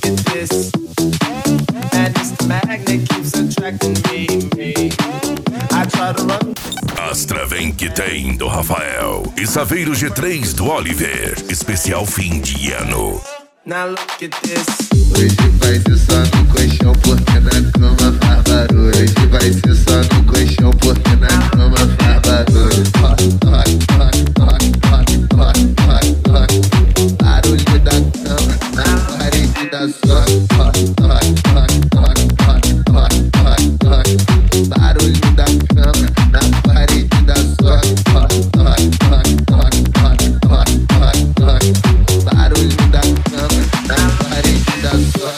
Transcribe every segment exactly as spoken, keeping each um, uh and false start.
Astra vem que tem do Rafael e Saveiro G três do Oliver. Especial fim de ano. Now look at this. Hoje vai ser só no colchão porque na cama faz barulho. Hoje vai ser só no colchão porque na cama faz barulho. Toque, toque, toque, toque, toque, toque, toque, toque. Barulho da cama na parede da sua. Toque, toque, toque, toque, toque, toque, toque, toque. Barulho da cama na parede da sua. Toque, toque, toque, toque, toque, toque, toque, toque. Barulho da cama na parede da sua.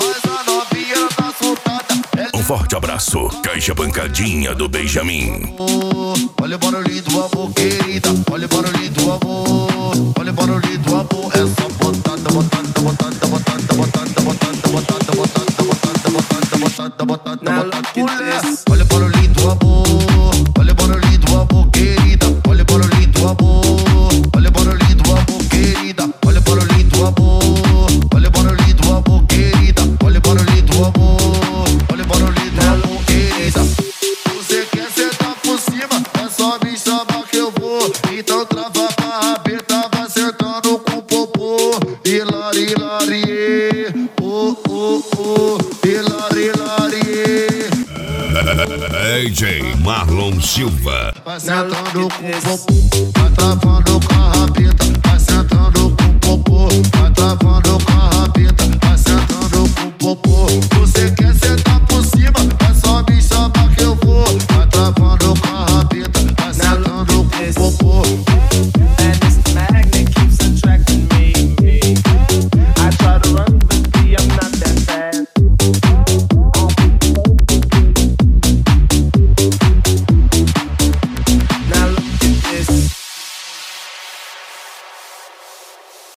Um forte abraço, Caixa Bancadinha do Benjamin. Olha o barulhinho do amor, querida. Olha o barulhinho do amor. Olha o barulhinho do amor. É só botada, botada, botada, botada, botada, botada, botada, botada, botada, botada, botada, botada, botada. Mulher, olha o barulhinho do amor. Olha o barulhinho do amor, querida. Olha o barulhinho do amor. Olha o barulhinho do amor, querida. Olha o barulhinho do amor. Olha o barulhinho do amor, querida. Olha o barulhinho do amor. Olha o barulhinho do amor, querida. Você quer sentar por cima? É só me chamar que eu vou. Então trava pra rabeta, vai sentando com o popô. Hilari, hilari, oh, oh, oh. Hilari, hilari. D J Marlon Silva. Vai sentando com o popô. Vai travando com a rabeta. Vai sentando com o popô. Vai travando com a rabeta. Vai sentando com o popô. Você quer